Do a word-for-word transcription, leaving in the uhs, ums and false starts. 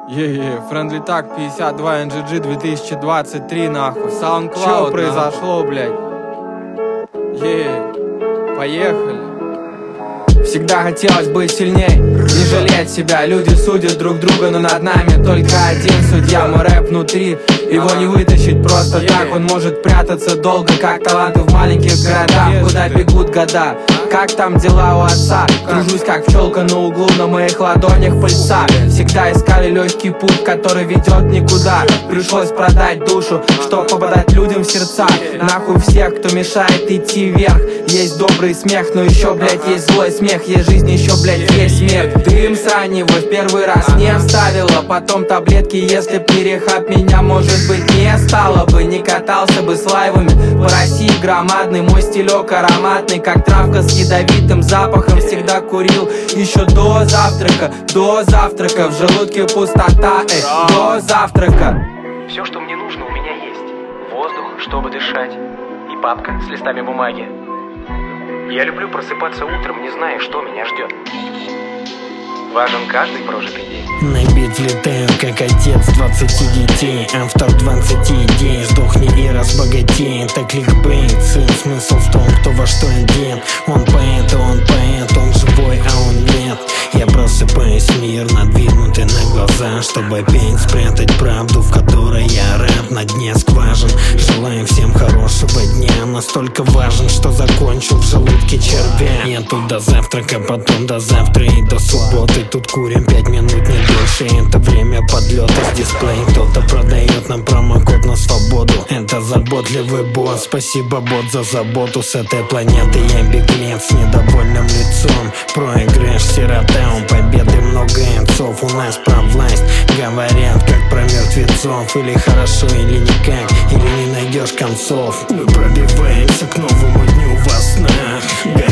Е-е, Friendly Tag пятьдесят два эн джи джи две тысячи двадцать три, нахуй. SoundCloud, что произошло, блядь? Е-е, поехали. Всегда хотелось быть сильней, не жалеть себя. Люди судят друг друга, но над нами только один судья. Мой рэп внутри, его не вытащить просто так. Он может прятаться долго, как таланты в маленьких городах. Куда бегут года, как там дела у отца? Кружусь как пчелка на углу, на моих ладонях пыльца. Всегда искали легкий путь, который ведет никуда. Пришлось продать душу, чтоб попадать людям в сердца. Нахуй всех, кто мешает идти вверх. Есть добрый смех, но еще, блядь, есть злой смех. Есть жизнь, еще, блядь, есть смерть. Дым с раннего в первый раз не вставила. Потом таблетки, если б не рехаб, меня, может быть, не стало бы. Не катался бы с лайвами по России громадный. Мой стилек ароматный, как травка с ядовитым запахом. Всегда курил еще до завтрака. До завтрака, в желудке пустота, эй, до завтрака. Все, что мне нужно, у меня есть. Воздух, чтобы дышать, и папка с листами бумаги. Я люблю просыпаться утром, не зная, что меня ждет. Важен каждый прожитый день. На бит влетаю, как отец двадцати детей. Автор двадцати идей. Сдохни и разбогатей. Это кликбейт, сын. Смысл в том, кто во что одет. Он поэт, он поэт, он живой, а он нет. Я просыпаюсь, мир надвинутый на глаза, чтобы опять спрятать правду, в которой я рэп на дне скважин. Желаю всем хорошего дня. Настолько важен, что закончил в желудке червя. Я тут до завтрака, потом до завтра и до субботы. Тут курим пять минут, не дольше. Это время подлета с дисплеем. Кто-то продает нам промокод на свободу. Это заботливый босс. Спасибо, бот, за заботу. С этой планеты я беглец с недовольным лицом. Проигрыш, сирота, у победы много отцов. У нас про власть говорят, как про мертвецов. Или хорошо, или никак, или не найдешь концов. Мы пробиваемся к новому дню во снах.